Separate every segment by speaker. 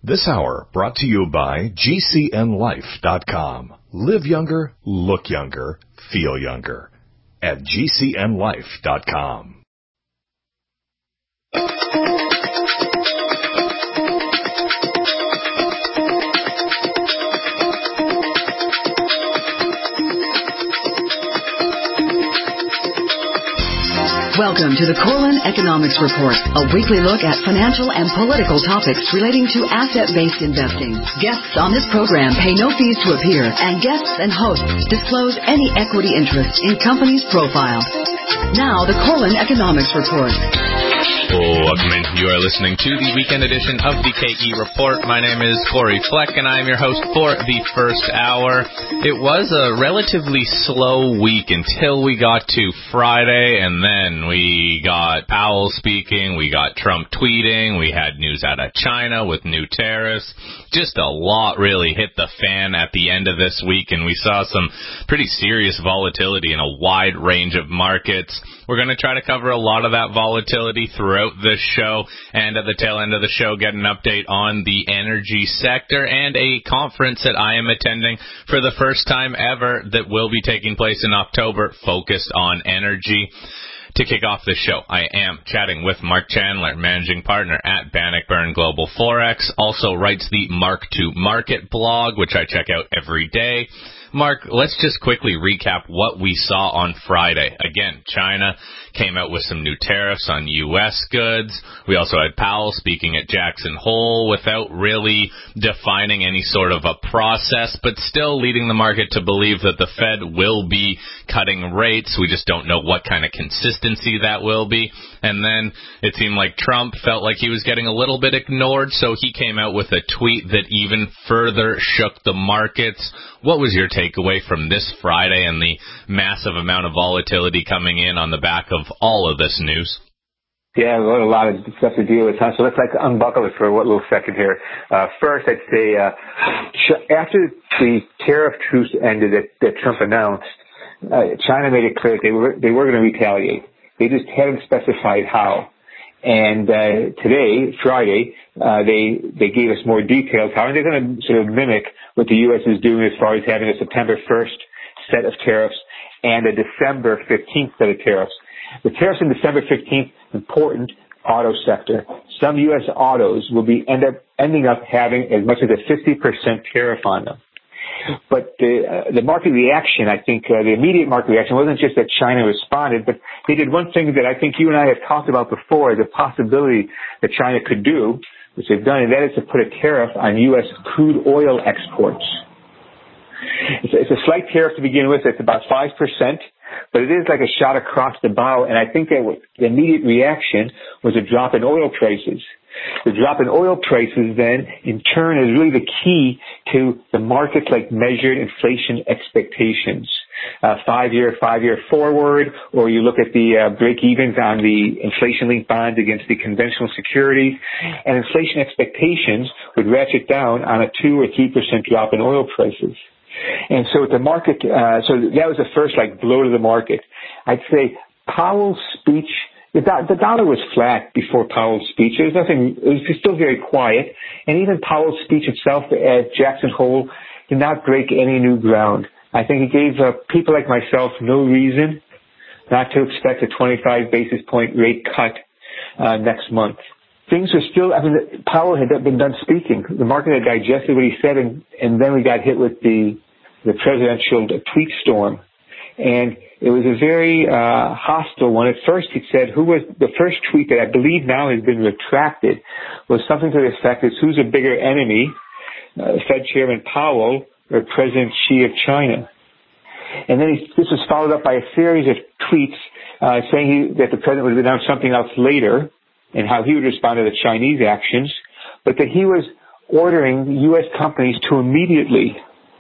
Speaker 1: This hour brought to you by GCNLife.com. Live younger, look younger, feel younger at GCNLife.com.
Speaker 2: Welcome to the Korelin Economics Report, a weekly look at financial and political topics relating to asset-based investing. Guests on this program pay no fees to appear, and guests and hosts disclose any equity interest in companies' profiles. Now, the Korelin Economics Report.
Speaker 3: Welcome in. You are listening to the weekend edition of the KE Report. My name is Corey Fleck, and I am your host for the first hour. It was a relatively slow week until we got to Friday, and then we got Powell speaking, we got Trump tweeting, we had news out of China with new tariffs. Just a lot really hit the fan at the end of this week, and we saw some pretty serious volatility in a wide range of markets. We're going to try to cover a lot of that volatility throughout this show, and at the tail end of the show, get an update on the energy sector and a conference that I am attending for the first time ever that will be taking place in October, focused on energy. To kick off the show, I am chatting with Mark Chandler, managing partner at Bannockburn Global Forex, also writes the Mark to Market blog, which I check out every day. Mark, let's just quickly recap what we saw on Friday. Again, China came out with some new tariffs on U.S. goods. We also had Powell speaking at Jackson Hole without really defining any sort of a process, but still leading the market to believe that the Fed will be cutting rates. We just don't know what kind of consistency that will be. And then it seemed like Trump felt like he was getting a little bit ignored, so he came out with a tweet that even further shook the markets. What was your takeaway from this Friday and the massive amount of volatility coming in on the back of all of this news?
Speaker 4: Yeah, a lot of stuff to deal with, huh? So let's unbuckle it for a little second here. First, I'd say after the tariff truce ended that Trump announced, China made it clear they were going to retaliate. They just hadn't specified how. And today, Friday, they gave us more details how, and they're going to sort of mimic what the U.S. is doing as far as having a September 1st set of tariffs and a December 15th set of tariffs. The tariffs on December 15th, important, auto sector. Some U.S. autos will be ending up having as much as a 50% tariff on them. But the market reaction, I think, the immediate market reaction wasn't just that China responded, but they did one thing that I think you and I have talked about before as a possibility that China could do, which they've done, and that is to put a tariff on U.S. crude oil exports. It's a slight tariff to begin with. It's about 5%, but it is like a shot across the bow, and I think that the immediate reaction was a drop in oil prices. The drop in oil prices then, in turn, is really the key to the markets like measured inflation expectations. Five-year forward, or you look at the break-evens on the inflation-linked bonds against the conventional securities, and inflation expectations would ratchet down on a 2 or 3% drop in oil prices. And so the market, so that was the first blow to the market. I'd say Powell's speech, the dollar was flat before Powell's speech. There was nothing, it was still very quiet. And even Powell's speech itself at Jackson Hole did not break any new ground. I think it gave people like myself no reason not to expect a 25 basis point rate cut next month. Things are still, Powell had been done speaking. The market had digested what he said, and then we got hit with the presidential tweet storm. And it was a very hostile one. At first he said, the first tweet that I believe now has been retracted was something to the effect is who's a bigger enemy, Fed Chairman Powell or President Xi of China? And then this was followed up by a series of tweets saying that the president would announce something else later and how he would respond to the Chinese actions, but that he was ordering U.S. companies to immediately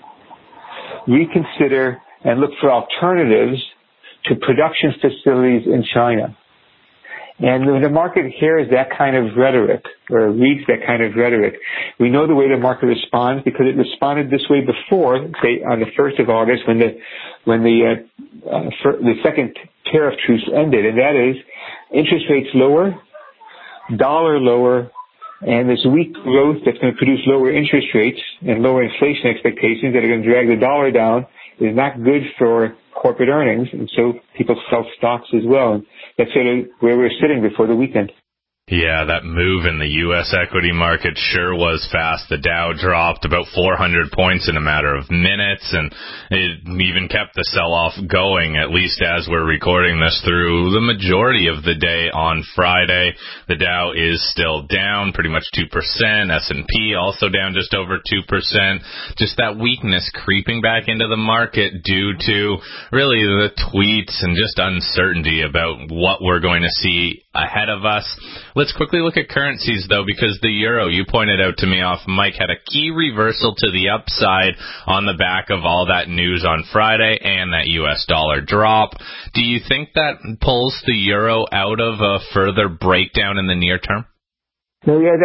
Speaker 4: reconsider and look for alternatives to production facilities in China. And when the market hears that kind of rhetoric, or reads that kind of rhetoric, we know the way the market responds because it responded this way before, say on the 1st of August when the second tariff truce ended, and that is interest rates lower, dollar lower, And this weak growth that's going to produce lower interest rates and lower inflation expectations that are going to drag the dollar down is not good for corporate earnings, and so people sell stocks as well. And that's sort of where we're sitting before the weekend.
Speaker 3: Yeah, that move in the U.S. equity market sure was fast. The Dow dropped about 400 points in a matter of minutes, and it even kept the sell-off going, at least as we're recording this, through the majority of the day on Friday. The Dow is still down pretty much 2%. S&P also down just over 2%. Just that weakness creeping back into the market due to really the tweets and just uncertainty about what we're going to see ahead of us. Let's quickly look at currencies, though, because the euro, you pointed out to me off mic, had a key reversal to the upside on the back of all that news on Friday and that U.S. dollar drop. Do you think that pulls the euro out of a further breakdown in the near term?
Speaker 4: No, yeah,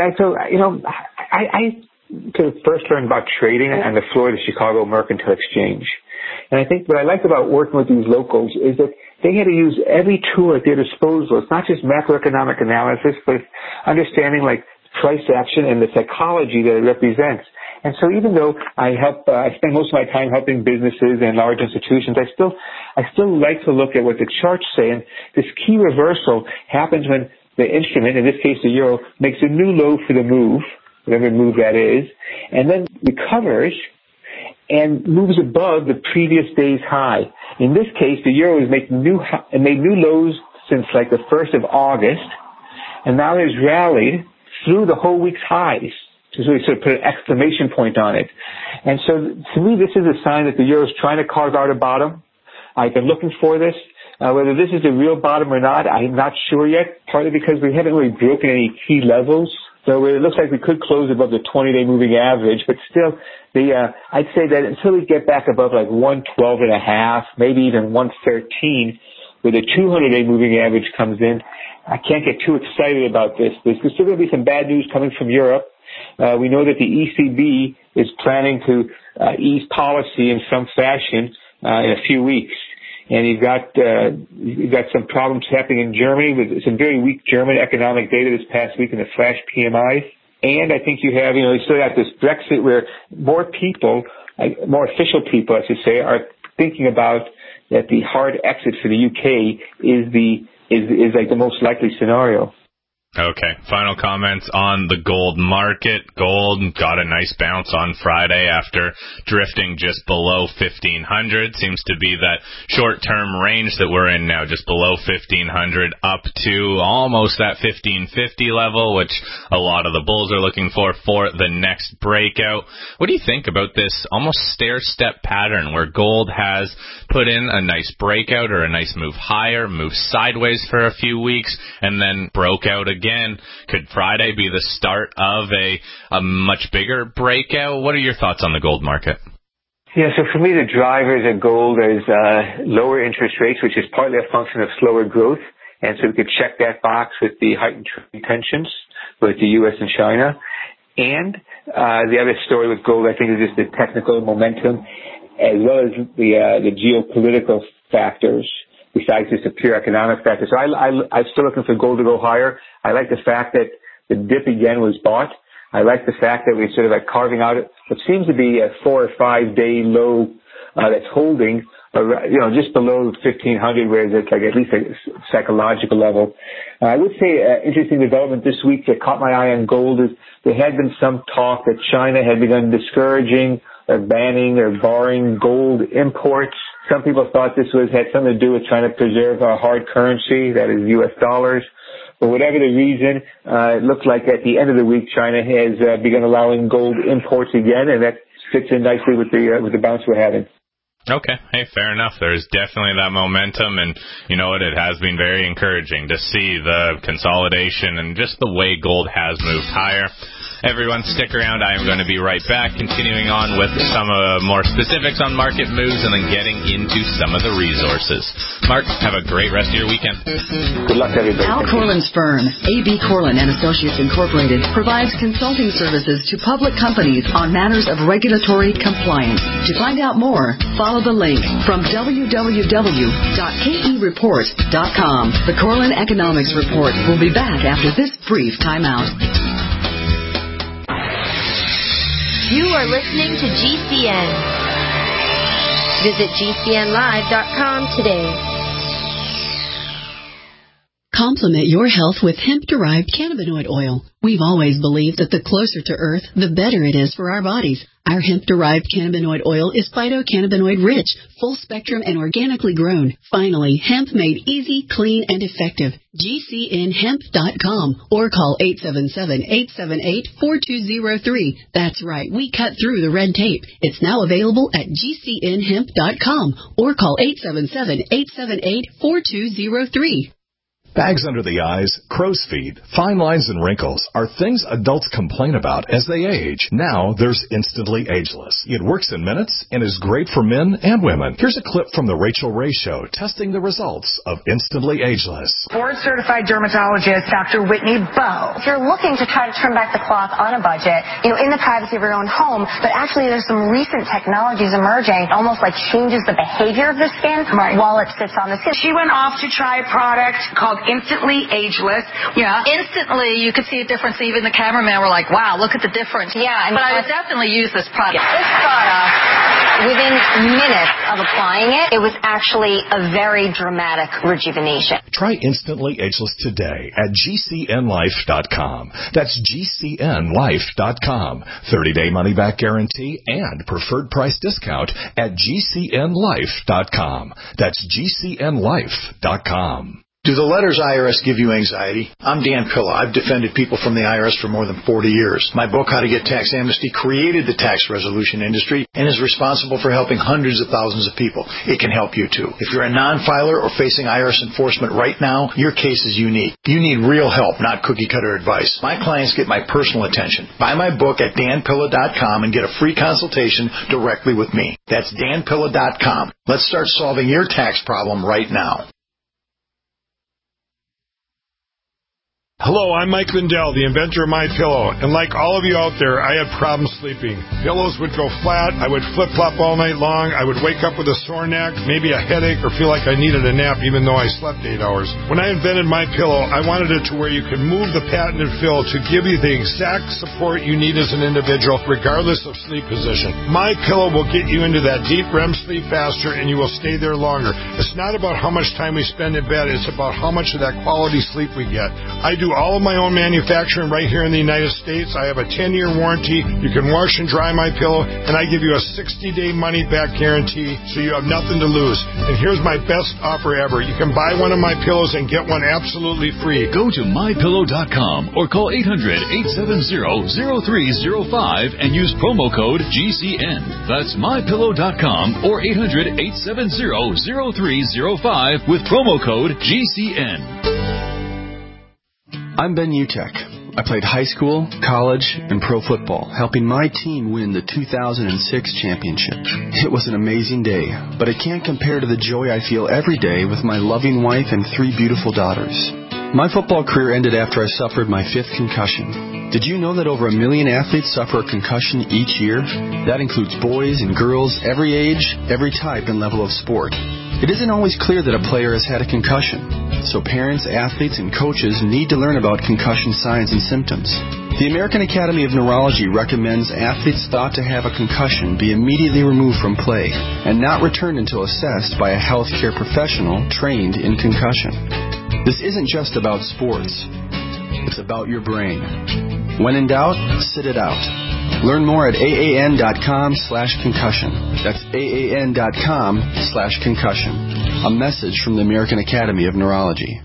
Speaker 4: I first learned about trading on the floor of the Chicago Mercantile Exchange. And I think what I like about working with these locals is that they had to use every tool at their disposal. It's not just macroeconomic analysis, but understanding like price action and the psychology that it represents. And so even though I spend most of my time helping businesses and large institutions, I still like to look at what the charts say. And this key reversal happens when the instrument, in this case the euro, makes a new low for the move, whatever move that is, and then recovers and moves above the previous day's high. In this case, the euro has made new lows since like the 1st of August, and now has rallied through the whole week's highs. To really sort of put an exclamation point on it. And so to me, this is a sign that the euro is trying to carve out a bottom. I've been looking for this. Whether this is the real bottom or not, I'm not sure yet, partly because we haven't really broken any key levels. So it looks like we could close above the 20-day moving average, but still, I'd say that until we get back above like 112.5, maybe even 113, where the 200-day moving average comes in, I can't get too excited about this. There's still going to be some bad news coming from Europe. We know that the ECB is planning to ease policy in some fashion in a few weeks. And you've got some problems happening in Germany with some very weak German economic data this past week in the flash PMIs. And I think you still got this Brexit where more official people, I should say, are thinking about that the hard exit for the UK is like the most likely scenario.
Speaker 3: Okay, final comments on the gold market. Gold got a nice bounce on Friday after drifting just below 1,500. Seems to be that short-term range that we're in now, just below 1,500 up to almost that 1,550 level, which a lot of the bulls are looking for the next breakout. What do you think about this almost stair-step pattern where gold has put in a nice breakout or a nice move higher, moved sideways for a few weeks, and then broke out again? Could Friday be the start of a much bigger breakout? What are your thoughts on the gold market?
Speaker 4: Yeah, so for me, the drivers of gold is lower interest rates, which is partly a function of slower growth. And so we could check that box with the heightened trade tensions with the U.S. and China. And the other story with gold, I think, is just the technical momentum as well as the geopolitical factors, besides just a pure economic factor. So I'm still looking for gold to go higher. I like the fact that the dip again was bought. I like the fact that we're sort of like carving out what seems to be a 4 or 5 day low that's holding, just below 1,500, whereas it's like at least a psychological level. I would say interesting development this week that caught my eye on gold is there had been some talk that China had begun discouraging or banning or barring gold imports. Some people thought this had something to do with trying to preserve our hard currency, that is U.S. dollars. But whatever the reason, it looks like at the end of the week, China has begun allowing gold imports again, and that fits in nicely with the bounce we're having.
Speaker 3: Okay. Hey, fair enough. There's definitely that momentum, and you know what? It has been very encouraging to see the consolidation and just the way gold has moved higher. Everyone, stick around. I am going to be right back, continuing on with some more specifics on market moves and then getting into some of the resources. Mark, have a great rest of your weekend.
Speaker 4: Good luck, everybody.
Speaker 2: Al Corlin's firm, A.B. Corlin & Associates Incorporated, provides consulting services to public companies on matters of regulatory compliance. To find out more, follow the link from www.kereport.com. The Corlin Economics Report will be back after this brief timeout.
Speaker 5: You are listening to GCN. Visit GCNlive.com today.
Speaker 2: Complement your health with hemp-derived cannabinoid oil. We've always believed that the closer to Earth, the better it is for our bodies. Our hemp-derived cannabinoid oil is phytocannabinoid rich, full-spectrum, and organically grown. Finally, hemp made easy, clean, and effective. GCNhemp.com or call 877-878-4203. That's right, we cut through the red tape. It's now available at GCNhemp.com or call 877-878-4203.
Speaker 1: Bags under the eyes, crow's feet, fine lines, and wrinkles are things adults complain about as they age. Now there's Instantly Ageless. It works in minutes and is great for men and women. Here's a clip from The Rachel Ray Show testing the results of Instantly Ageless.
Speaker 6: Board-certified dermatologist Dr. Whitney Bowe.
Speaker 7: If you're looking to try to trim back the cloth on a budget, in the privacy of your own home, but actually there's some recent technologies emerging, almost like changes the behavior of the skin while it sits on the skin.
Speaker 6: She went off to try a product called Instantly Ageless.
Speaker 8: Yeah, instantly you could see a difference. Even the cameraman were like, wow, look at the difference.
Speaker 7: Yeah.
Speaker 8: But I would definitely use this product.
Speaker 7: This product, within minutes of applying it, it was actually a very dramatic rejuvenation.
Speaker 1: Try Instantly Ageless today at GCNlife.com. That's GCNlife.com. 30-day money-back guarantee and preferred price discount at GCNlife.com. That's GCNlife.com.
Speaker 9: Do the letters IRS give you anxiety? I'm Dan Pilla. I've defended people from the IRS for more than 40 years. My book, How to Get Tax Amnesty, created the tax resolution industry and is responsible for helping hundreds of thousands of people. It can help you, too. If you're a non-filer or facing IRS enforcement right now, your case is unique. You need real help, not cookie-cutter advice. My clients get my personal attention. Buy my book at danpilla.com and get a free consultation directly with me. That's danpilla.com. Let's start solving your tax problem right now.
Speaker 10: Hello, I'm Mike Lindell, the inventor of MyPillow, and like all of you out there, I had problems sleeping. Pillows would go flat, I would flip-flop all night long, I would wake up with a sore neck, maybe a headache, or feel like I needed a nap even though I slept 8 hours. When I invented MyPillow, I wanted it to where you could move the patented fill to give you the exact support you need as an individual, regardless of sleep position. MyPillow will get you into that deep REM sleep faster, and you will stay there longer. It's not about how much time we spend in bed, it's about how much of that quality sleep we get. I do all of my own manufacturing right here in the United States. I have a 10-year warranty. You can wash and dry my pillow, and I give you a 60-day money-back guarantee, so you have nothing to lose. And here's my best offer ever. You can buy one of my pillows and get one absolutely free.
Speaker 11: Go to MyPillow.com or call 800-870-0305 and use promo code GCN. That's MyPillow.com or 800-870-0305 with promo code GCN.
Speaker 12: I'm Ben Utek. I played high school, college, and pro football, helping my team win the 2006 championship. It was an amazing day, but it can't compare to the joy I feel every day with my loving wife and 3 beautiful daughters. My football career ended after I suffered my 5th concussion. Did you know that over 1 million athletes suffer a concussion each year? That includes boys and girls, every age, every type and level of sport. It isn't always clear that a player has had a concussion, so parents, athletes, and coaches need to learn about concussion signs and symptoms. The American Academy of Neurology recommends athletes thought to have a concussion be immediately removed from play and not returned until assessed by a healthcare professional trained in concussion. This isn't just about sports. It's about your brain. When in doubt, sit it out. Learn more at AAN.com/concussion. That's AAN.com/concussion. A message from the American Academy of Neurology.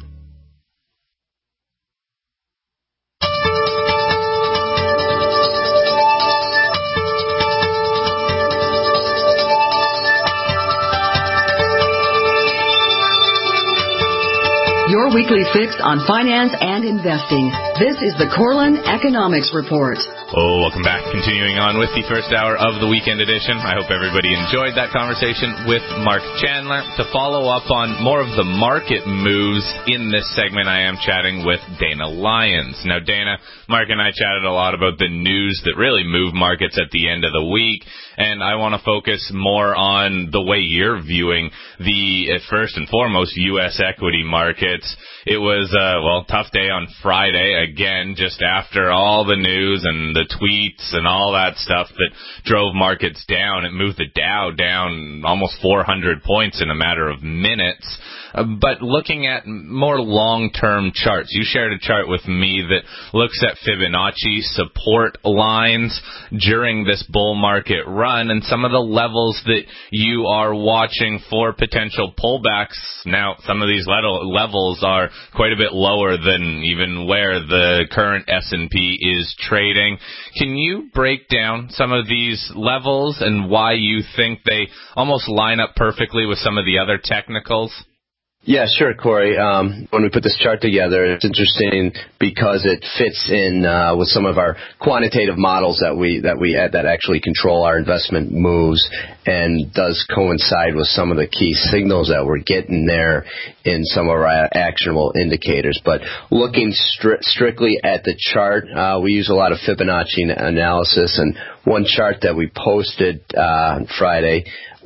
Speaker 2: Your weekly fix on finance and investing. This is the Corlin Economics Report.
Speaker 3: Oh, welcome back. Continuing on with the first hour of the weekend edition. I hope everybody enjoyed that conversation with Mark Chandler. To follow up on more of the market moves in this segment, I am chatting with Dana Lyons. Now, Dana, Mark and I chatted a lot about the news that really moved markets at the end of the week, and I want to focus more on the way you're viewing the, first and foremost, U.S. equity markets. It was a, tough day on Friday, again, just after all the news and the tweets and all that stuff that drove markets down. It moved the Dow down almost 400 points in a matter of minutes. But looking at more long-term charts, you shared a chart with me that looks at Fibonacci support lines during this bull market run and some of the levels that you are watching for potential pullbacks. Now, some of these levels are quite a bit lower than even where the current S&P is trading. Can you break down some of these levels and why you think they almost line up perfectly with some of the other technicals?
Speaker 13: Yeah, sure, Corey. When we put this chart together, it's interesting because it fits in with some of our quantitative models that actually control our investment moves, and does coincide with some of the key signals that we're getting there in some of our actionable indicators. But looking strictly at the chart, we use a lot of Fibonacci analysis, and one chart that we posted on Friday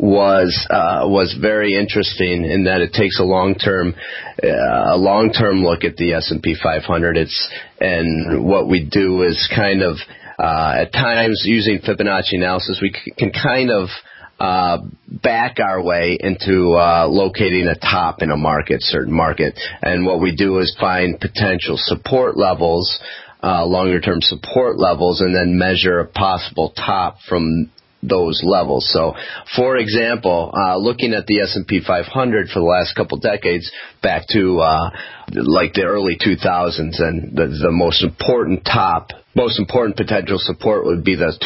Speaker 13: was very interesting in that it takes a long-term look at the S&P 500. And what we do is kind of at times using Fibonacci analysis, we can kind of back our way into locating a top in a certain market. And what we do is find potential support levels, longer-term support levels, and then measure a possible top from those levels. So, for example, looking at the S&P 500 for the last couple decades, back to like the early 2000s, and the most important potential support would be the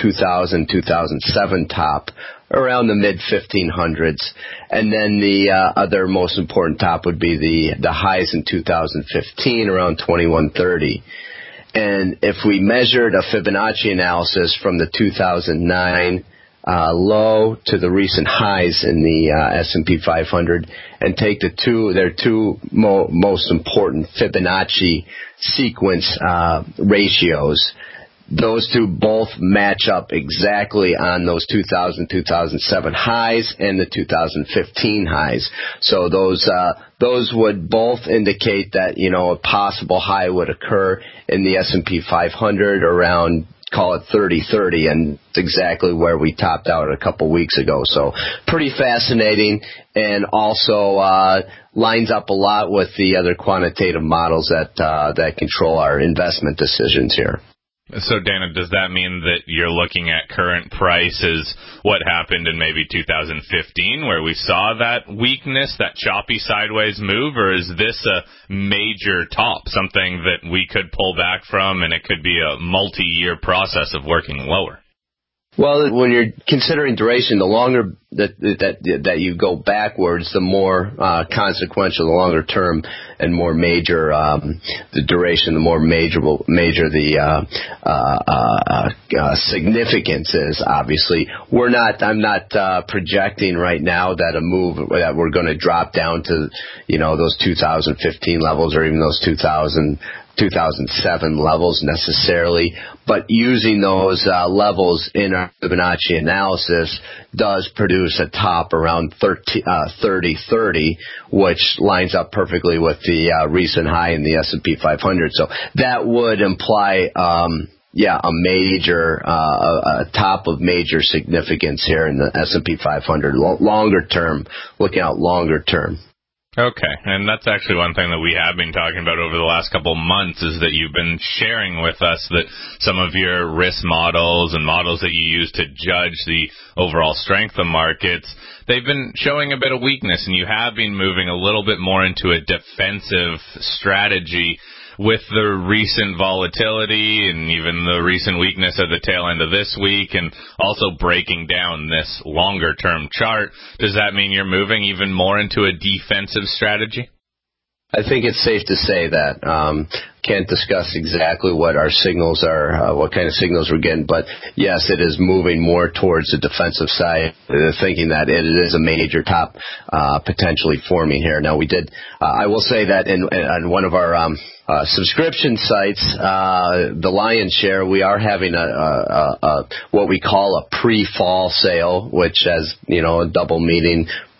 Speaker 13: 2007 top, around the mid 1500s, and then the other most important top would be the highs in 2015, around 2130. And if we measured a Fibonacci analysis from the 2009 low to the recent highs in the S&P 500 and take their two most important Fibonacci sequence ratios, those two both match up exactly on those 2007 highs and the 2015 highs. So those would both indicate that, a possible high would occur in the S&P 500 around, call it 3030, and it's exactly where we topped out a couple weeks ago. So pretty fascinating, and also lines up a lot with the other quantitative models that control our investment decisions here.
Speaker 3: So, Dana, does that mean that you're looking at current prices, what happened in maybe 2015, where we saw that weakness, that choppy sideways move, or is this a major top, something that we could pull back from, and it could be a multi-year process of working lower?
Speaker 13: Well, when you're considering duration, the longer that you go backwards, the more consequential, the longer term and more major the duration, the more major the significance is. Obviously, I'm not projecting right now that we're going to drop down to those 2015 levels or even those 2007 levels necessarily, but using those levels in our Fibonacci analysis does produce a top around 3030, which lines up perfectly with the recent high in the S&P 500. So that would imply a major a top of major significance here in the S&P 500 longer term, looking out longer term.
Speaker 3: Okay, and that's actually one thing that we have been talking about over the last couple of months, is that you've been sharing with us that some of your risk models and models that you use to judge the overall strength of markets, they've been showing a bit of weakness, and you have been moving a little bit more into a defensive strategy. With the recent volatility and even the recent weakness at the tail end of this week, and also breaking down this longer-term chart, does that mean you're moving even more into a defensive strategy?
Speaker 13: I think it's safe to say that. Can't discuss exactly what our signals are, what kind of signals we're getting, but yes, it is moving more towards the defensive side, thinking that it is a major top potentially forming here. Now, I will say that in one of our subscription sites, the Lion's Share, we are having a what we call a pre-fall sale, which has a double meaning.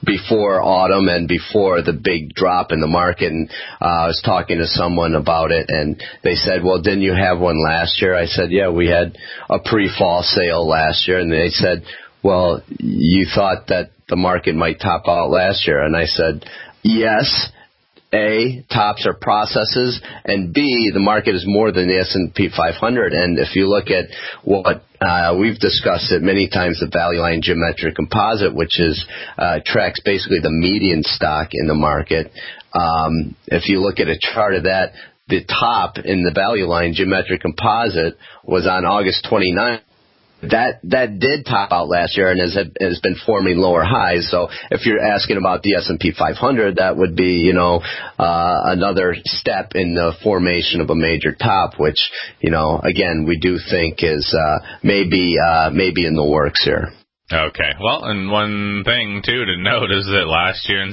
Speaker 13: before autumn and before the big drop in the market. And I was talking to someone about it, and they said, well, didn't you have one last year? I said, yeah, we had a pre-fall sale last year. And they said, well, you thought that the market might top out last year. And I said, yes. A, tops are processes, and B, the market is more than the S&P 500. And if you look at what we've discussed it many times, the value line geometric composite, which is tracks basically the median stock in the market. If you look at a chart of that, the top in the value line geometric composite was on August 29th. That did top out last year and has been forming lower highs. So if you're asking about the S&P 500, that would be, another step in the formation of a major top, which, again, we do think is maybe in the works here.
Speaker 3: Okay. Well, and one thing, too, to note is that last year in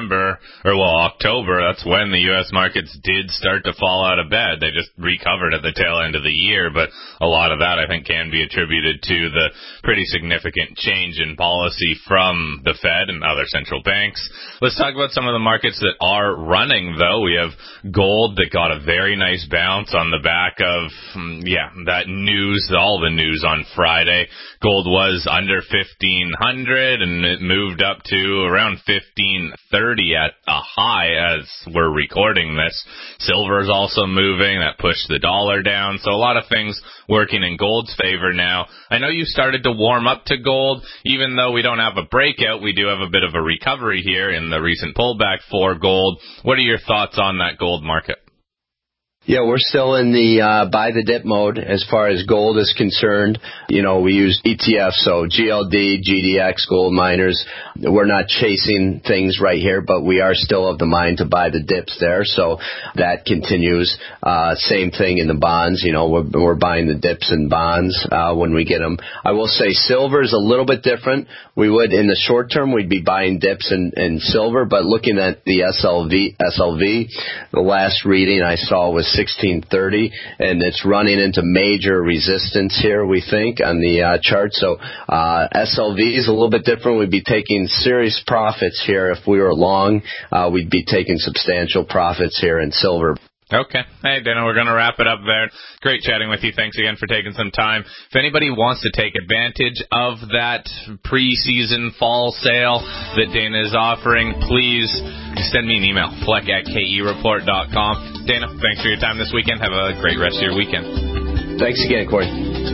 Speaker 3: October, that's when the U.S. markets did start to fall out of bed. They just recovered at the tail end of the year, but a lot of that, I think, can be attributed to the pretty significant change in policy from the Fed and other central banks. Let's talk about some of the markets that are running, though. We have gold that got a very nice bounce on the back of, that news, all the news on Friday. Gold was under 1,500, and it moved up to around 1,530 at a high as we're recording this. Silver is also moving. That pushed the dollar down. So a lot of things working in gold's favor now. I know you started to warm up to gold. Even though we don't have a breakout, we do have a bit of a recovery here in the recent pullback for gold. What are your thoughts on that gold market?
Speaker 13: Yeah, we're still in the buy the dip mode as far as gold is concerned. We use ETFs, so GLD, GDX, gold miners. We're not chasing things right here, but we are still of the mind to buy the dips there. So that continues. Same thing in the bonds. We're buying the dips in bonds when we get them. I will say silver is a little bit different. We would, in the short term, we'd be buying dips in silver, but looking at the SLV, the last reading I saw was 1630, and it's running into major resistance here, we think, on the chart. So SLV is a little bit different. We'd be taking serious profits here. If we were long, we'd be taking substantial profits here in silver.
Speaker 3: Okay. Hey, Dana, we're going to wrap it up there. Great chatting with you. Thanks again for taking some time. If anybody wants to take advantage of that preseason fall sale that Dana is offering, please send me an email, fleck@kereport.com. Dana, thanks for your time this weekend. Have a great rest of your weekend.
Speaker 13: Thanks again, Corey.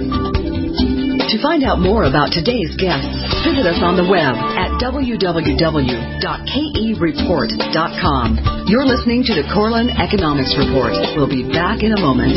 Speaker 2: To find out more about today's guests, visit us on the web at www.kereport.com. You're listening to the Corlin Economics Report. We'll be back in a moment.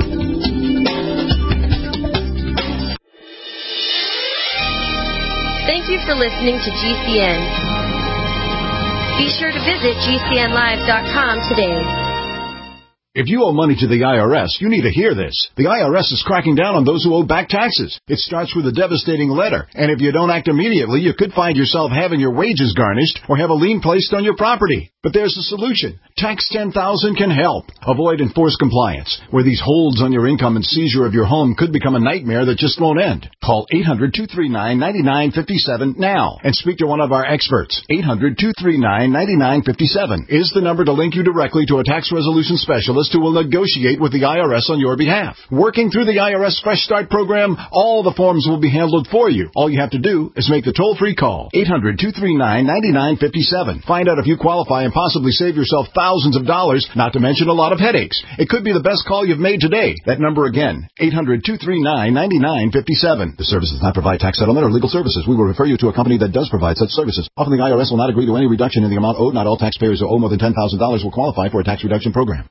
Speaker 5: Thank you for listening to GCN. Be sure to visit GCNlive.com today.
Speaker 14: If you owe money to the IRS, you need to hear this. The IRS is cracking down on those who owe back taxes. It starts with a devastating letter, and if you don't act immediately, you could find yourself having your wages garnished or have a lien placed on your property. But there's a solution. Tax 10,000 can help. Avoid enforced compliance, where these holds on your income and seizure of your home could become a nightmare that just won't end. Call 800-239-9957 now and speak to one of our experts. 800-239-9957 is the number to link you directly to a tax resolution specialist who will negotiate with the IRS on your behalf. Working through the IRS Fresh Start program, all the forms will be handled for you. All you have to do is make the toll-free call. 800-239-9957. Find out if you qualify and possibly save yourself thousands of dollars, not to mention a lot of headaches. It could be the best call you've made today. That number again, 800-239-9957. The service does not provide tax settlement or legal services. We will refer you to a company that does provide such services. Often the IRS will not agree to any reduction in the amount owed. Not all taxpayers who owe more than $10,000 will qualify for a tax reduction program.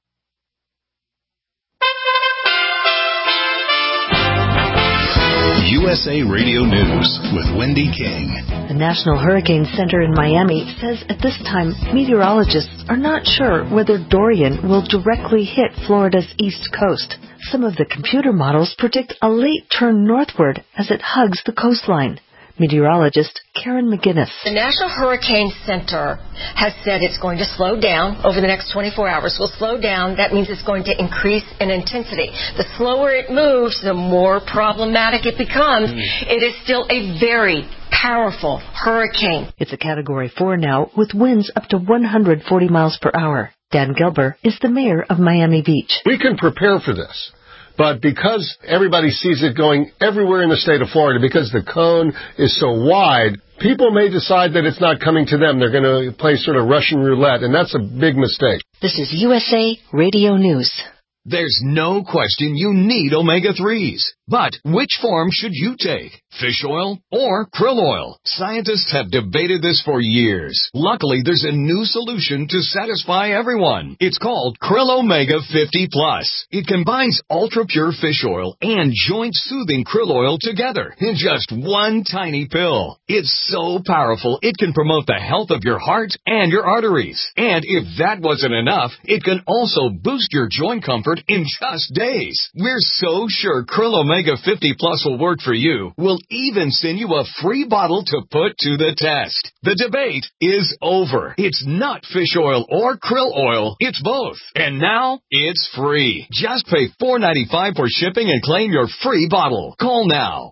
Speaker 1: USA Radio News with Wendy King.
Speaker 15: The National Hurricane Center in Miami says at this time, meteorologists are not sure whether Dorian will directly hit Florida's east coast. Some of the computer models predict a late turn northward as it hugs the coastline. Meteorologist Karen McGinnis.
Speaker 16: The National Hurricane Center has said it's going to slow down over the next 24 hours. Will slow down. That means it's going to increase in intensity. The slower it moves, the more problematic it becomes. It is still a very powerful hurricane.
Speaker 15: It's a Category 4 now with winds up to 140 miles per hour. Dan Gilber is the mayor of Miami Beach.
Speaker 17: We can prepare for this. But because everybody sees it going everywhere in the state of Florida, because the cone is so wide, people may decide that it's not coming to them. They're going to play sort of Russian roulette, and that's a big mistake.
Speaker 15: This is USA Radio News.
Speaker 11: There's no question you need omega-3s. But which form should you take? Fish oil or krill oil? Scientists have debated this for years. Luckily, there's a new solution to satisfy everyone. It's called Krill Omega 50 Plus. It combines ultra-pure fish oil and joint-soothing krill oil together in just one tiny pill. It's so powerful, it can promote the health of your heart and your arteries. And if that wasn't enough, it can also boost your joint comfort in just days. We're so sure Krill Omega 50 Plus will work for you. We'll even send you a free bottle to put to the test. The debate is over. It's not fish oil or krill oil. It's both. And now it's free. Just pay $4.95 for shipping and claim your free bottle. Call now.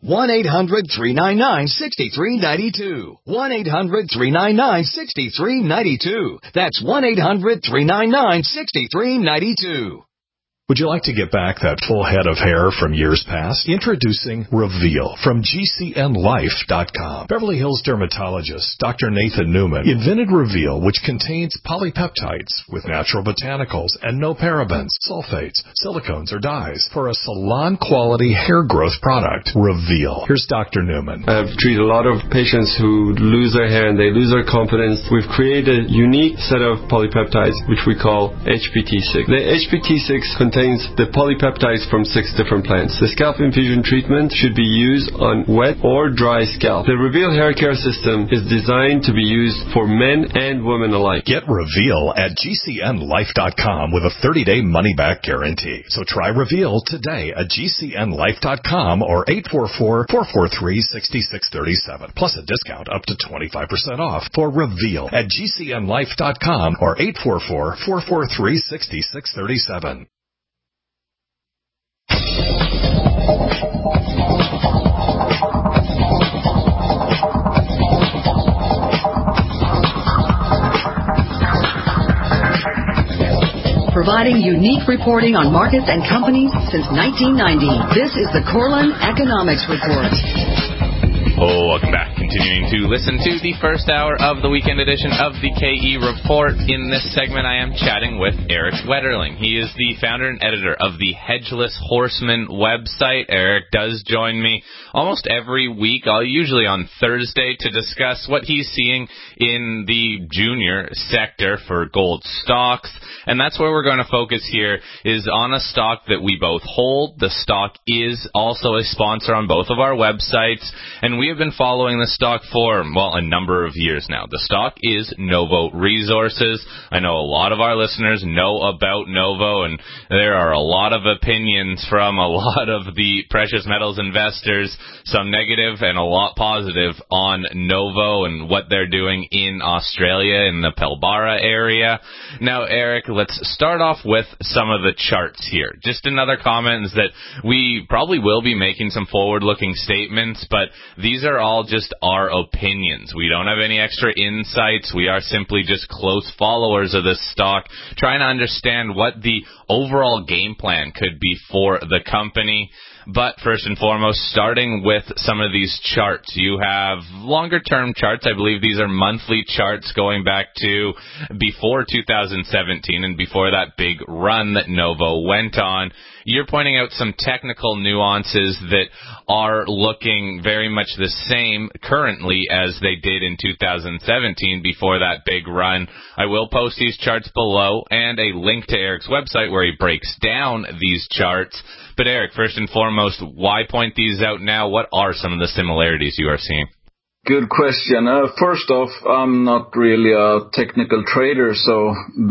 Speaker 11: 1-800-399-6392. 1-800-399-6392. That's 1-800-399-6392.
Speaker 1: Would you like to get back that full head of hair from years past? Introducing Reveal from GCNLife.com. Beverly Hills dermatologist Dr. Nathan Newman invented Reveal, which contains polypeptides with natural botanicals and no parabens, sulfates, silicones, or dyes for a salon-quality hair growth product. Reveal. Here's Dr. Newman.
Speaker 18: I've treated a lot of patients who lose their hair and they lose their confidence. We've created a unique set of polypeptides, which we call HPT6. The HPT6 contains the polypeptides from 6 different plants. The scalp infusion treatment should be used on wet or dry scalp. The Reveal hair care system is designed to be used for men and women alike.
Speaker 1: Get Reveal at GCNLife.com with a 30-day money-back guarantee. So try Reveal today at GCNLife.com or 844-443-6637. Plus a discount up to 25% off for Reveal at GCNLife.com or 844-443-6637.
Speaker 2: Providing unique reporting on markets and companies since 1990. This is the Corlin Economics Report.
Speaker 3: Welcome back. Continuing to listen to the first hour of the weekend edition of the KE Report. In this segment, I am chatting with Eric Wetterling. He is the founder and editor of the Hedgeless Horseman website. Eric does join me almost every week, usually on Thursday, to discuss what he's seeing in the junior sector for gold stocks. And that's where we're going to focus here, is on a stock that we both hold. The stock is also a sponsor on both of our websites, and we have been following the stock for, a number of years now. The stock is Novo Resources. I know a lot of our listeners know about Novo, and there are a lot of opinions from a lot of the precious metals investors, some negative and a lot positive, on Novo and what they're doing in Australia, in the Pilbara area. Now, Eric, let's start off with some of the charts here. Just another comment is that we probably will be making some forward-looking statements, but these are all just our opinions. We don't have any extra insights. We are simply just close followers of this stock, trying to understand what the overall game plan could be for the company. But first and foremost, starting with some of these charts, you have longer-term charts. I believe these are monthly charts going back to before 2017 and before that big run that Novo went on. You're pointing out some technical nuances that are looking very much the same currently as they did in 2017 before that big run. I will post these charts below and a link to Eric's website where he breaks down these charts. But Eric, first and foremost, why point these out now? What are some of the similarities you are seeing?
Speaker 19: Good question. First off, I'm not really a technical trader, so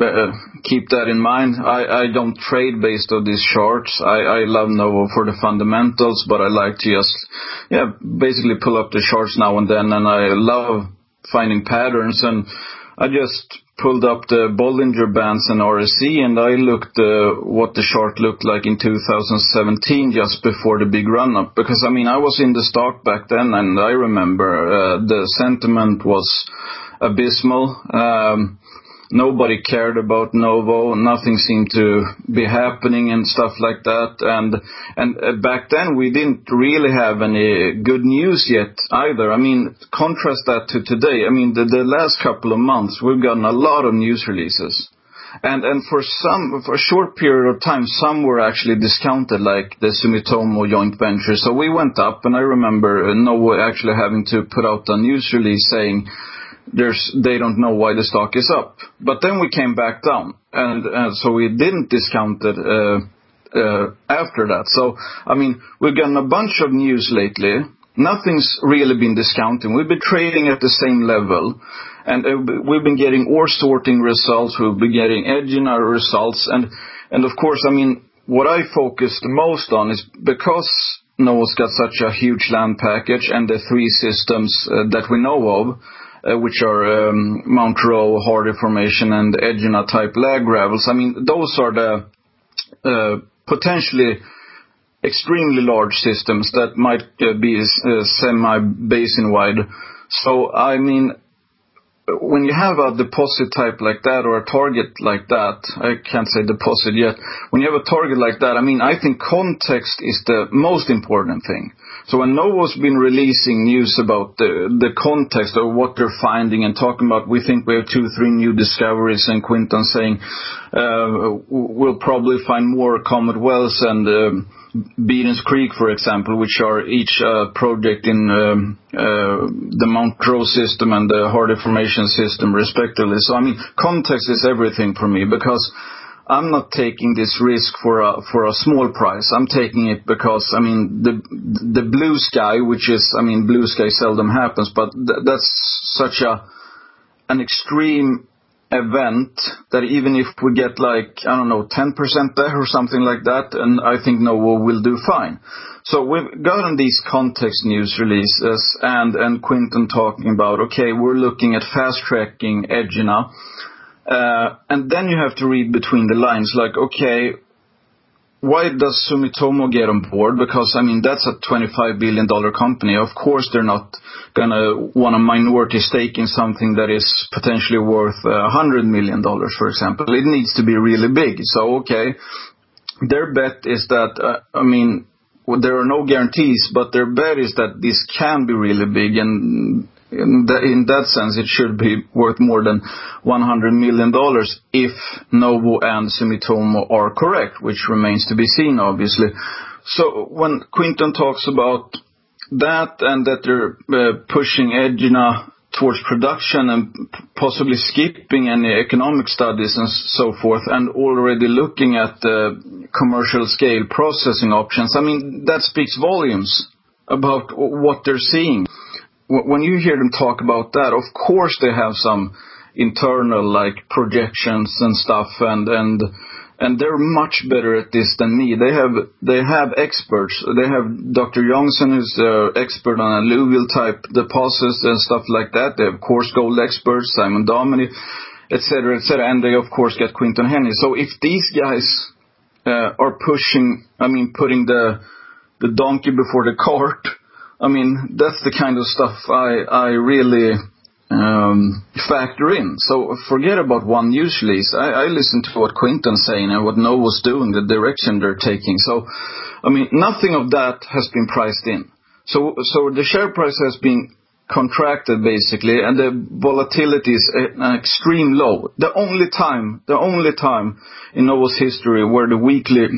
Speaker 19: keep that in mind. I don't trade based on these charts. I love Novo for the fundamentals, but I like to just, basically pull up the charts now and then, and I love finding patterns. And I just pulled up the Bollinger Bands and RSI, and I looked what the chart looked like in 2017, just before the big run-up. Because, I mean, I was in the stock back then, and I remember the sentiment was abysmal. Nobody cared about Novo. Nothing seemed to be happening and stuff like that. And back then we didn't really have any good news yet either. I mean, contrast that to today. I mean, the last couple of months we've gotten a lot of news releases. And for a short period of time, some were actually discounted, like the Sumitomo joint venture. So we went up, and I remember Novo actually having to put out a news release saying they don't know why the stock is up. But then we came back down, and so we didn't discount it after that. So, I mean, we've gotten a bunch of news lately. Nothing's really been discounting. We've been trading at the same level, and we've been getting ore sorting results. We've been getting Egina results, and of course, I mean, what I focused most on is because Novo's got such a huge land package and the three systems that we know of, which are Mount Rowe, Hardy Formation, and Egina type lag gravels. I mean, those are the potentially extremely large systems that might be semi-basin wide. So, I mean, when you have a deposit type like that or a target like that, I can't say deposit yet, when you have a target like that, I mean, I think context is the most important thing. So when Novo's been releasing news about the context of what they're finding and talking about, we think we have 2-3 new discoveries, and Quinton saying we'll probably find more Comet Wells and Beaton's Creek, for example, which are each project in the Mount Rowe system and the Hardy Formation system, respectively. So, I mean, context is everything for me, because I'm not taking this risk for a small price. I'm taking it because, I mean, the blue sky, which is, I mean, blue sky seldom happens, but that's such an extreme event that even if we get like, I don't know, 10% there or something like that, and I think Novo will do fine. So we've gotten these context news releases and Quinton talking about, okay, we're looking at fast-tracking Egina. And then you have to read between the lines, like, okay, why does Sumitomo get on board? Because, I mean, that's a $25 billion company. Of course, they're not going to want a minority stake in something that is potentially worth $100 million, for example. It needs to be really big. So, okay, their bet is that, I mean, there are no guarantees, but their bet is that this can be really big, and in that sense, it should be worth more than $100 million if Novo and Sumitomo are correct, which remains to be seen, obviously. So when Quinton talks about that and that they're pushing Egina towards production and possibly skipping any economic studies and so forth, and already looking at the commercial scale processing options, I mean, that speaks volumes about what they're seeing. When you hear them talk about that, of course they have some internal like projections and stuff, and they're much better at this than me. They have experts. They have Dr. Johnson, who's the expert on alluvial type deposits and stuff like that. They have coarse gold experts, Simon Dominy, etc., and they of course get Quinton Hennigh. So if these guys are pushing, I mean, putting the donkey before the cart, I mean, that's the kind of stuff I really factor in. So forget about one news release. I listen to what Quinton's saying and what Novo's doing, the direction they're taking. So, I mean, nothing of that has been priced in. So the share price has been contracted basically, and the volatility is an extreme low. The only time in Novo's history where the weekly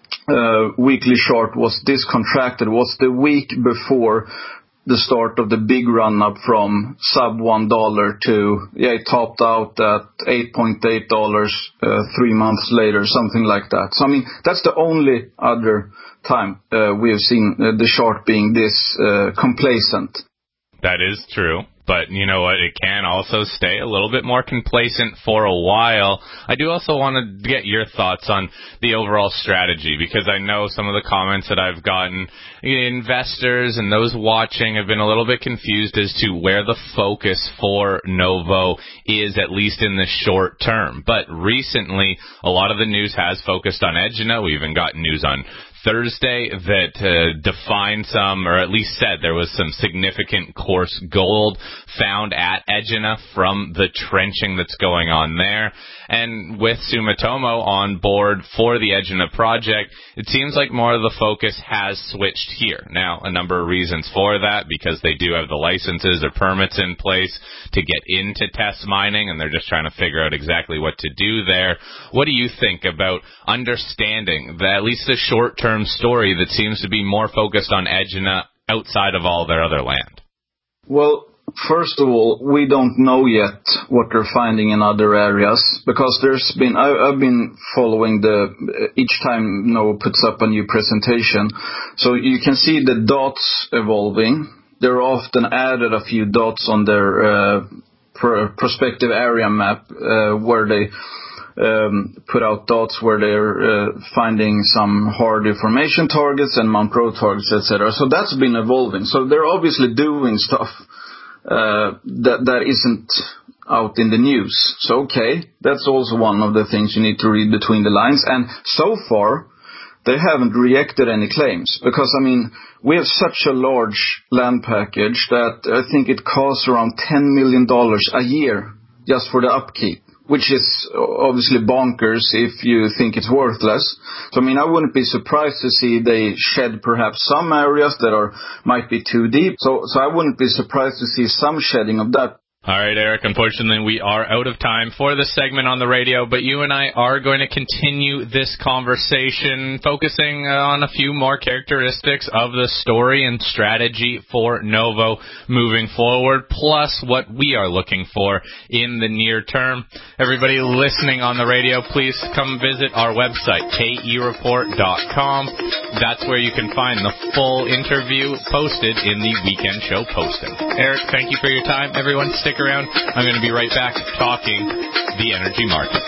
Speaker 19: chart was discontracted was the week before the start of the big run-up from sub $1 to, it topped out at $8.8 3 months later, something like that. So, I mean, that's the only other time we have seen the chart being this complacent.
Speaker 3: That is true. but you know what? It can also stay a little bit more complacent for a while. I do also want to get your thoughts on the overall strategy, because I know some of the comments that I've gotten, investors and those watching have been a little bit confused as to where the focus for Novo is, at least in the short term. But recently, a lot of the news has focused on Egina. We even got news on Thursday that defined some, or at least said there was some significant coarse gold found at Egina from the trenching that's going on there. And with Sumitomo on board for the Egina project, it seems like more of the focus has switched here. Now, a number of reasons for that, because they do have the licenses or permits in place to get into test mining, and they're just trying to figure out exactly what to do there. What do you think about understanding that, at least the short-term story that seems to be more focused on Egina outside of all their other land?
Speaker 19: Well, first of all, we don't know yet what they're finding in other areas, because I've been following each time Novo puts up a new presentation. So you can see the dots evolving. They're often added a few dots on their prospective area map where they put out dots where they're finding some hard deformation targets and Mount Road targets, etc. So that's been evolving. So they're obviously doing stuff that isn't out in the news. So, okay, that's also one of the things you need to read between the lines. And so far, they haven't rejected any claims, because, I mean, we have such a large land package that I think it costs around $10 million a year just for the upkeep, which is obviously bonkers if you think it's worthless. So, I mean, I wouldn't be surprised to see they shed perhaps some areas that might be too deep. So I wouldn't be surprised to see some shedding of that.
Speaker 3: All right, Eric, unfortunately we are out of time for this segment on the radio, but you and I are going to continue this conversation focusing on a few more characteristics of the story and strategy for Novo moving forward, plus what we are looking for in the near term. Everybody listening on the radio, please come visit our website, kereport.com. That's where you can find the full interview posted in the weekend show posting. Eric, thank you for your time. Everyone, stick around. I'm going to be right back talking the energy market.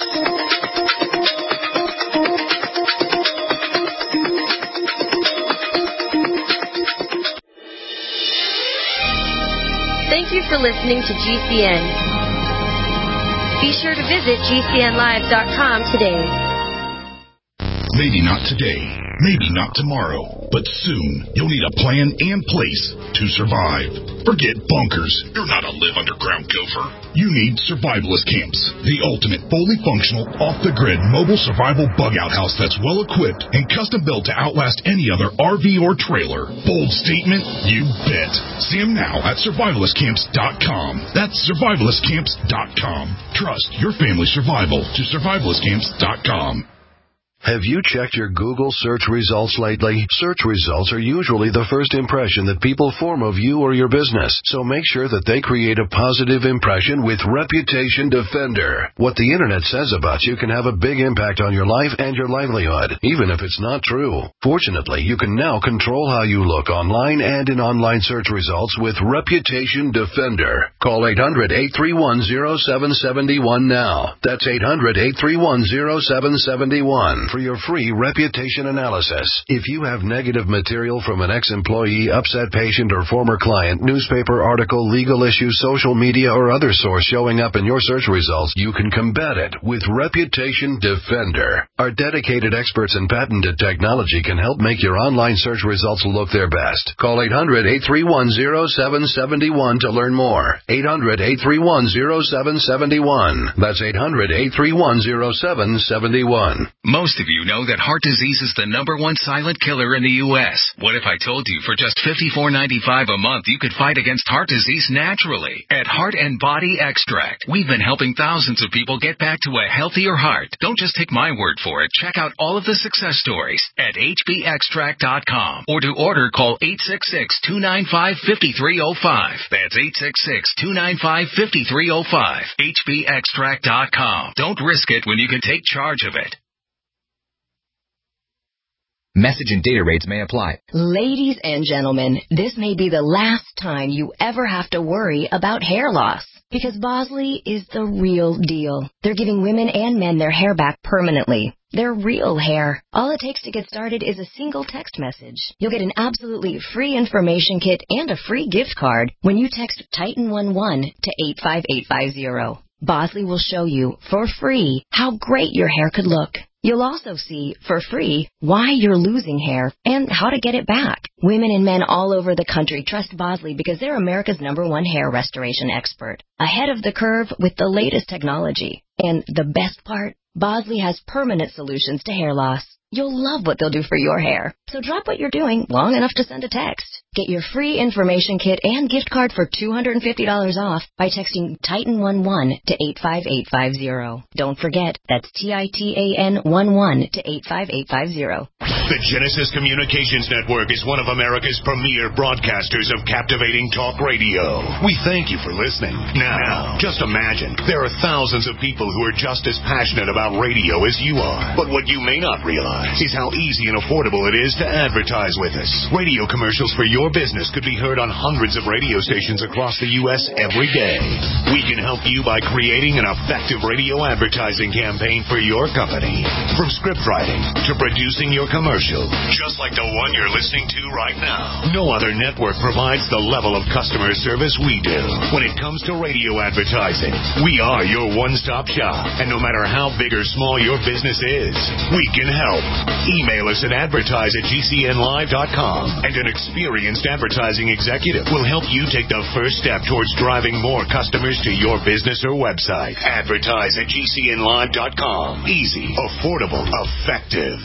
Speaker 5: Thank you for listening to GCN. Be sure to visit GCNlive.com today.
Speaker 20: Maybe not today, maybe not tomorrow, but soon you'll need a plan and place to survive. Forget bunkers. You're not a live underground gopher. You need Survivalist Camps, the ultimate fully functional, off-the-grid mobile survival bug-out house that's well-equipped and custom-built to outlast any other RV or trailer. Bold statement? You bet. See them now at survivalistcamps.com. That's survivalistcamps.com. Trust your family's survival to survivalistcamps.com.
Speaker 21: Have you checked your Google search results lately? Search results are usually the first impression that people form of you or your business, so make sure that they create a positive impression with Reputation Defender. What the internet says about you can have a big impact on your life and your livelihood, even if it's not true. Fortunately, you can now control how you look online and in online search results with Reputation Defender. Call 800-831-0771 now. That's 800-831-0771. For your free reputation analysis. If you have negative material from an ex-employee, upset patient, or former client, newspaper article, legal issue, social media, or other source showing up in your search results, you can combat it with Reputation Defender. Our dedicated experts in patented technology can help make your online search results look their best. Call 800-831-0771 to learn more. 800-831-0771. That's 800-831-0771.
Speaker 22: Most of you know that heart disease is the #1 silent killer in the U.S. What if I told you for just $54.95 a month you could fight against heart disease naturally? At Heart and Body Extract, we've been helping thousands of people get back to a healthier heart. Don't just take my word for it. Check out all of the success stories at hbextract.com. Or to order, call 866-295-5305. That's 866-295-5305. hbextract.com. Don't risk it when you can take charge of it.
Speaker 4: Message and data rates may apply.
Speaker 6: Ladies and gentlemen, this may be the last time you ever have to worry about hair loss. Because Bosley is the real deal. They're giving women and men their hair back permanently. Their real hair. All it takes to get started is a single text message. You'll get an absolutely free information kit and a free gift card when you text Titan11 to 85850. Bosley will show you, for free, how great your hair could look. You'll also see, for free, why you're losing hair and how to get it back. Women and men all over the country trust Bosley because they're America's #1 hair restoration expert. Ahead of the curve with the latest technology. And the best part, Bosley has permanent solutions to hair loss. You'll love what they'll do for your hair. So drop what you're doing long enough to send a text. Get your free information kit and gift card for $250 off by texting Titan11 to 85850. Don't forget, that's TITAN11 to 85850.
Speaker 23: The Genesis Communications Network is one of America's premier broadcasters of captivating talk radio. We thank you for listening. Now, just imagine, there are thousands of people who are just as passionate about radio as you are. But what you may not realize is how easy and affordable it is to advertise with us. Radio commercials for your business could be heard on hundreds of radio stations across the U.S. every day. We can help you by creating an effective radio advertising campaign for your company. From script writing to producing your commercial, just like the one you're listening to right now. No other network provides the level of customer service we do. When it comes to radio advertising, we are your one-stop shop. And no matter how big or small your business is, we can help. Email us at advertise@gcnlive.com, and an experienced advertising executive will help you take the first step towards driving more customers to your business or website. Advertise@gcnlive.com. Easy, affordable, effective.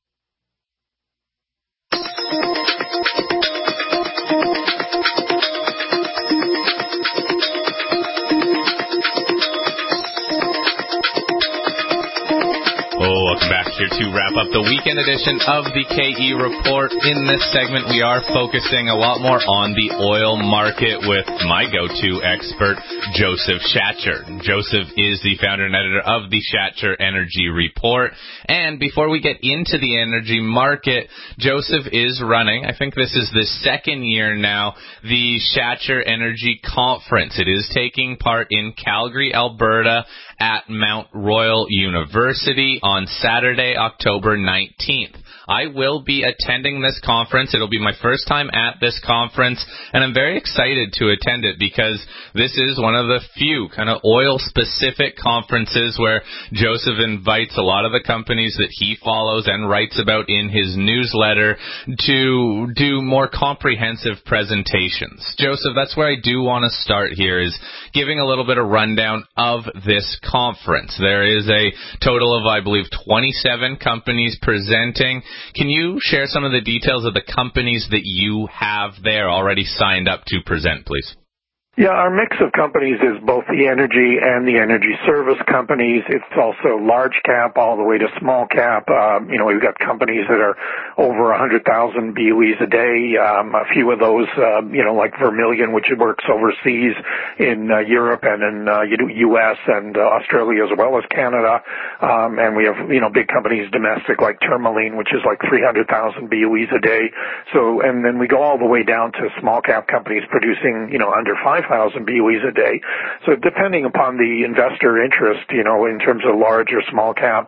Speaker 3: Welcome back here to wrap up the weekend edition of the KE Report. In this segment, we are focusing a lot more on the oil market with my go-to expert, Joseph Schatcher. Joseph is the founder and editor of the Schatcher Energy Report. And before we get into the energy market, Joseph is running, I think this is the second year now, the Schatcher Energy Conference. It is taking part in Calgary, Alberta, at Mount Royal University on Saturday, October 19th. I will be attending this conference. It'll be my first time at this conference, and I'm very excited to attend it because this is one of the few kind of oil-specific conferences where Joseph invites a lot of the companies that he follows and writes about in his newsletter to do more comprehensive presentations. Joseph, that's where I do want to start here, is giving a little bit of rundown of this conference. There is a total of, I believe, 27 companies presenting. Can you share some of the details of the companies that you have there already signed up to present, please?
Speaker 24: Yeah, our mix of companies is both the energy and the energy service companies. It's also large cap all the way to small cap. We've got companies that are over 100,000 BOEs a day. A few of those, like Vermilion, which works overseas in Europe and in U.S. and Australia as well as Canada. And we have, big companies domestic like Tourmaline, which is like 300,000 BOEs a day. So, and then we go all the way down to small cap companies producing, under 5,000 BOEs a day. So depending upon the investor interest, in terms of large or small cap,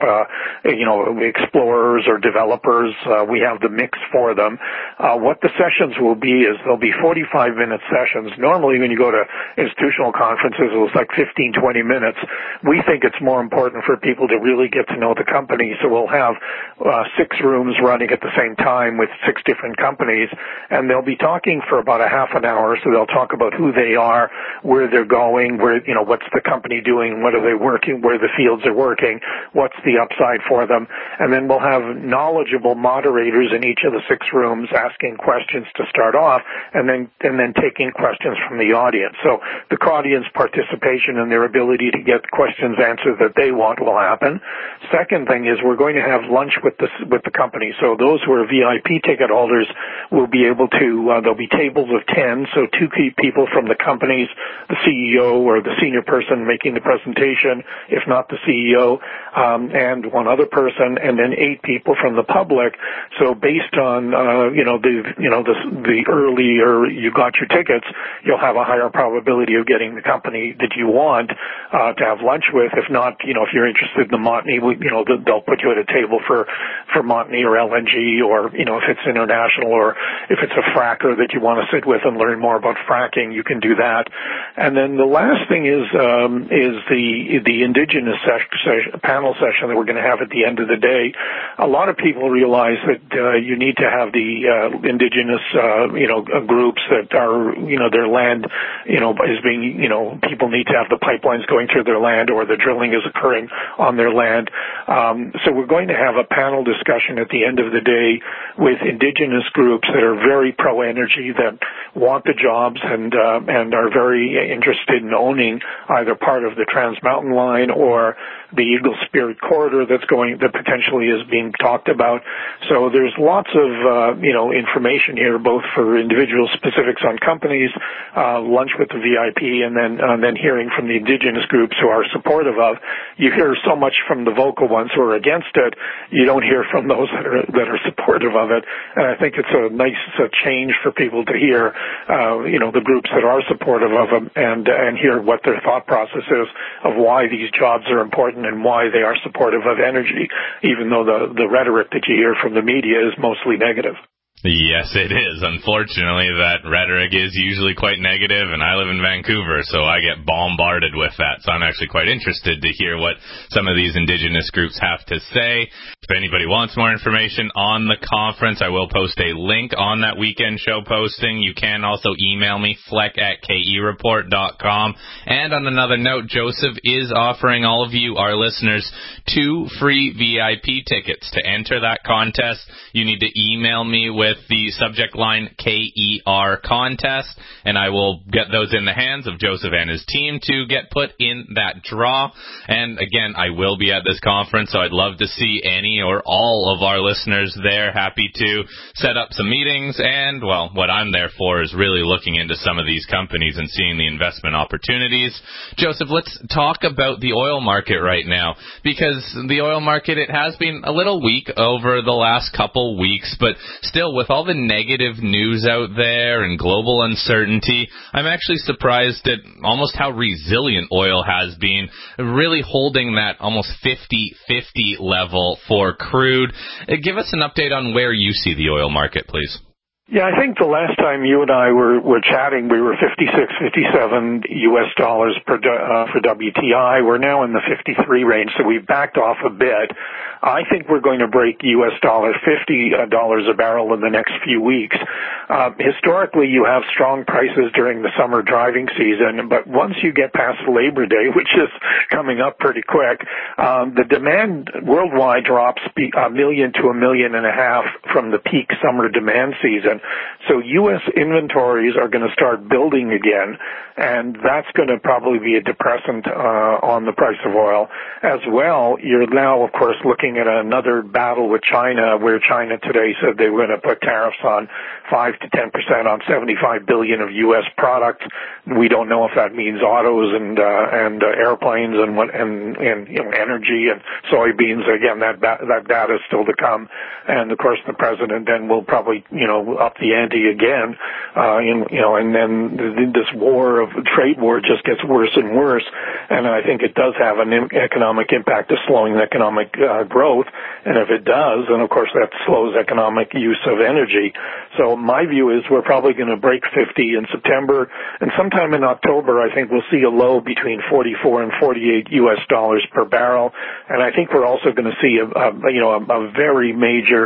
Speaker 24: explorers or developers, we have the mix for them. What the sessions will be is they'll be 45-minute sessions. Normally when you go to institutional conferences, it's like 15, 20 minutes. We think it's more important for people to really get to know the company. So we'll have 6 rooms running at the same time with 6 different companies, and they'll be talking for about a half an hour. So they'll talk about who they are, where they're going, what's the company doing, what are they working, where the fields are working, what's the upside for them. And then we'll have knowledgeable moderators in each of the 6 rooms asking questions to start off, and then taking questions from the audience. So the audience participation and their ability to get questions answered that they want will happen. Second thing is we're going to have lunch with the company. So those who are VIP ticket holders will be able to, there'll be tables of 10, so 2 people from the company companies, the CEO or the senior person making the presentation, if not the CEO, and one other person, and then 8 people from the public. So based on the earlier you got your tickets, you'll have a higher probability of getting the company that you want to have lunch with. If not, if you're interested in the Montney, they'll put you at a table for Montney or LNG, or if it's international, or if it's a fracker that you want to sit with and learn more about fracking, you can do that. And then the last thing is the Indigenous panel session that we're going to have at the end of the day. A lot of people realize that you need to have the Indigenous groups that are their land is being people need to have the pipelines going through their land, or the drilling is occurring on their land. So we're going to have a panel discussion at the end of the day with Indigenous groups that are very pro-energy, that want the jobs and are very interested in owning either part of the Trans Mountain Line or the Eagle Spirit Corridor that potentially is being talked about. So there's lots of information here, both for individual specifics on companies, lunch with the VIP, and then hearing from the Indigenous groups who are supportive of. You hear so much from the vocal ones who are against it. You don't hear from those that are supportive of it. And I think it's a nice change for people to hear, the groups that are supportive of them and hear what their thought process is of why these jobs are important and why they are supportive of energy, even though the rhetoric that you hear from the media is mostly negative.
Speaker 3: Yes, it is. Unfortunately, that rhetoric is usually quite negative, and I live in Vancouver, so I get bombarded with that. So I'm actually quite interested to hear what some of these Indigenous groups have to say. If anybody wants more information on the conference, I will post a link on that weekend show posting. You can also email me, fleck@kereport.com. And on another note, Joseph is offering all of you, our listeners, 2 free VIP tickets. To enter that contest, you need to email me with the subject line KER contest, and I will get those in the hands of Joseph and his team to get put in that draw. And again, I will be at this conference, so I'd love to see any or all of our listeners there. Happy to set up some meetings, and well, what I'm there for is really looking into some of these companies and seeing the investment opportunities. Joseph, let's talk about the oil market right now, because the oil market, it has been a little weak over the last couple weeks, but still, with all the negative news out there and global uncertainty, I'm actually surprised at almost how resilient oil has been, really holding that almost 50-50 level for crude. Give us an update on where you see the oil market, please.
Speaker 24: Yeah, I think the last time you and I were chatting, we were $56-57 US dollars for WTI. We're now in the 53 range, so we've backed off a bit. I think we're going to break US $50 a barrel in the next few weeks. Historically, you have strong prices during the summer driving season, but once you get past Labor Day, which is coming up pretty quick, the demand worldwide drops 1 million to 1.5 million from the peak summer demand season. So U.S. inventories are going to start building again, and that's going to probably be a depressant on the price of oil. As well, you're now, of course, looking at another battle with China, where China today said they were going to put tariffs on 5 to 10% on 75 billion of U.S. products. We don't know if that means autos and airplanes and energy and soybeans. Again, that data is still to come. And of course, the president then will probably up the ante again. And then this trade war just gets worse and worse. And I think it does have an economic impact of slowing economic growth. And if it does, then of course that slows economic use of energy. So my view is we're probably going to break 50 in September, and sometime in October I think we'll see a low between 44 and 48 US dollars per barrel. And I think we're also going to see a very major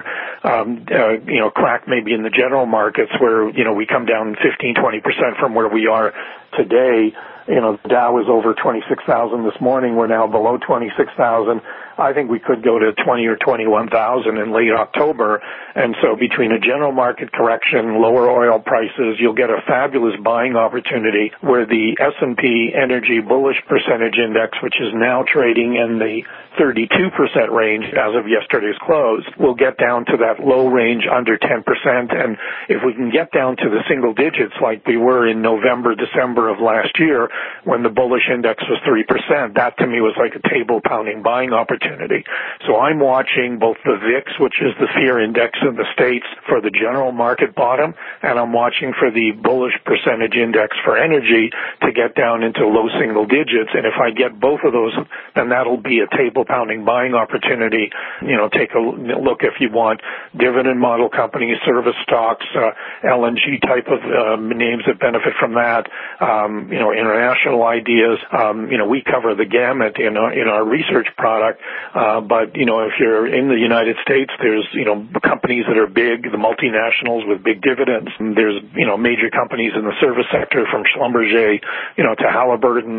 Speaker 24: crack maybe in the general markets, where we come down 15-20% from where we are today. The Dow was over 26,000 this morning. We're now below 26,000. I think we could go to 20 or 21,000 in late October. And so between a general market correction, lower oil prices, you'll get a fabulous buying opportunity where the S&P Energy Bullish Percentage Index, which is now trading in the 32% range as of yesterday's close, will get down to that low range under 10%. And if we can get down to the single digits like we were in November, December of last year when the bullish index was 3%, that to me was like a table-pounding buying opportunity. So I'm watching both the VIX, which is the fear index in the States, for the general market bottom, and I'm watching for the bullish percentage index for energy to get down into low single digits. And if I get both of those, then that'll be a table-pounding buying opportunity. Take a look, if you want, dividend model companies, service stocks, LNG type of names that benefit from that, international ideas. We cover the gamut in our research product. But if you're in the United States, there's, companies that are big, the multinationals with big dividends. There's, major companies in the service sector from Schlumberger, to Halliburton,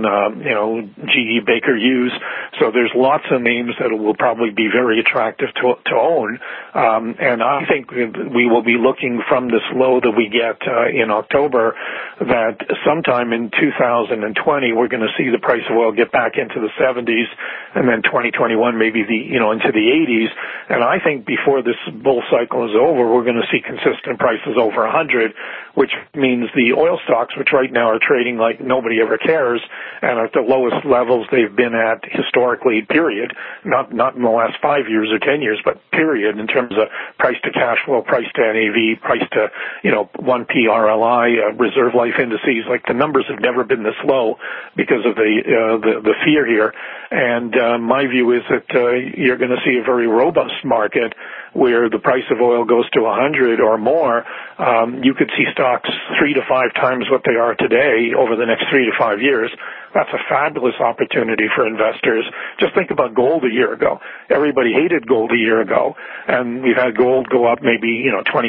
Speaker 24: GE, Baker Hughes. So there's lots of names that will probably be very attractive to own. And I think we will be looking from this low that we get in October that sometime in 2020 we're going to see the price of oil get back into the 70s, and then 2021 maybe into the 80s. And I think before this bull cycle is over, we're going to see consistent prices over 100, which means the oil stocks, which right now are trading like nobody ever cares, and at the lowest levels they've been at historically, period, not in the last 5 years or 10 years, but period, in terms of price to cash flow, price to NAV, price to 1P RLI, reserve life indices. Like, the numbers have never been this low because of the fear here. And my view is that you're going to see a very robust market where the price of oil goes to 100 or more. You could see stocks 3 to 5 times what they are today over the next 3 to 5 years. That's a fabulous opportunity for investors. Just think about gold a year ago. Everybody hated gold a year ago, and we've had gold go up maybe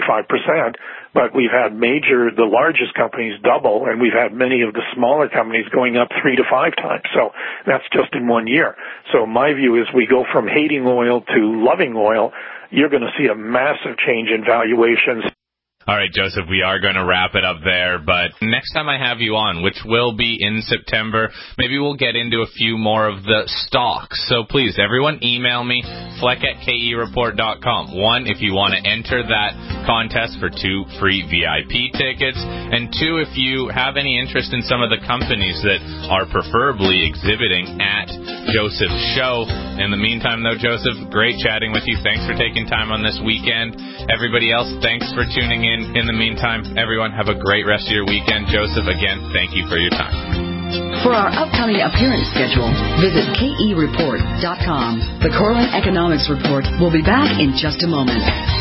Speaker 24: 25%. But we've had the largest companies double, and we've had many of the smaller companies going up 3 to 5 times. So that's just in 1 year. So my view is we go from hating oil to loving oil. You're going to see a massive change in valuations.
Speaker 3: All right, Joseph, we are going to wrap it up there, but next time I have you on, which will be in September, maybe we'll get into a few more of the stocks. So please, everyone, email me, fleck@kereport.com. 1, if you want to enter that contest for 2 free VIP tickets, and 2, if you have any interest in some of the companies that are preferably exhibiting at Joseph's show. In the meantime, though, Joseph, great chatting with you. Thanks for taking time on this weekend. Everybody else, thanks for tuning in. In the meantime, everyone, have a great rest of your weekend. Joseph, again, thank you for your time.
Speaker 2: For our upcoming appearance schedule, visit KEReport.com. The Corlin Economics Report will be back in just a moment.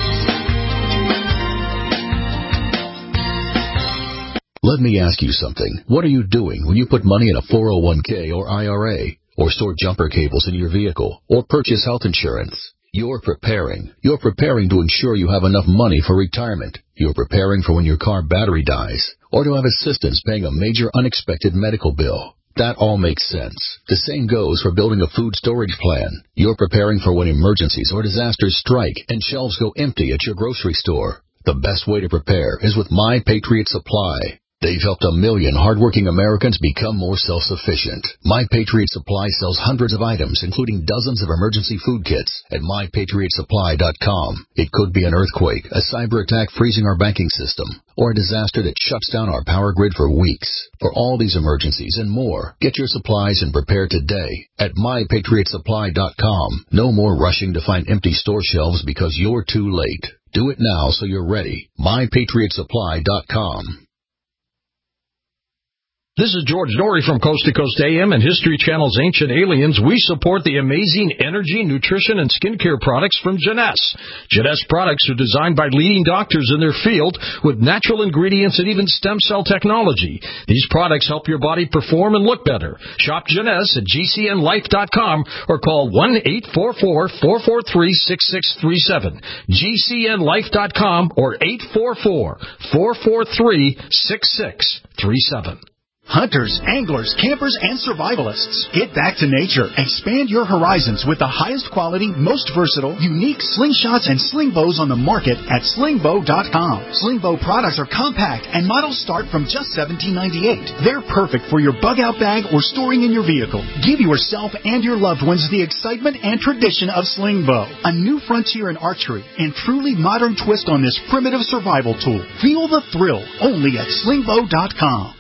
Speaker 7: Let me ask you something. What are you doing when you put money in a 401k or IRA, or store jumper cables in your vehicle, or purchase health insurance? You're preparing. You're preparing to ensure you have enough money for retirement. You're preparing for when your car battery dies, or to have assistance paying a major unexpected medical bill. That all makes sense. The same goes for building a food storage plan. You're preparing for when emergencies or disasters strike and shelves go empty at your grocery store. The best way to prepare is with My Patriot Supply. They've helped 1 million hardworking Americans become more self-sufficient. My Patriot Supply sells hundreds of items, including dozens of emergency food kits at MyPatriotSupply.com. It could be an earthquake, a cyber attack freezing our banking system, or a disaster that shuts down our power grid for weeks. For all these emergencies and more, get your supplies and prepare today at MyPatriotSupply.com. No more rushing to find empty store shelves because you're too late. Do it now so you're ready. MyPatriotSupply.com.
Speaker 8: This is George Norrie from Coast to Coast AM and History Channel's Ancient Aliens. We support the amazing energy, nutrition, and skincare products from Jeunesse. Jeunesse products are designed by leading doctors in their field with natural ingredients and even stem cell technology. These products help your body perform and look better. Shop Jeunesse at GCNlife.com or call 1-844-443-6637. GCNlife.com or 844-443-6637.
Speaker 9: Hunters, anglers, campers, and survivalists. Get back to nature. Expand your horizons with the highest quality, most versatile, unique slingshots and sling bows on the market at slingbow.com. Slingbow products are compact and models start from just $17.98. They're perfect for your bug out bag or storing in your vehicle. Give yourself and your loved ones the excitement and tradition of Slingbow, a new frontier in archery and truly modern twist on this primitive survival tool. Feel the thrill only at slingbow.com.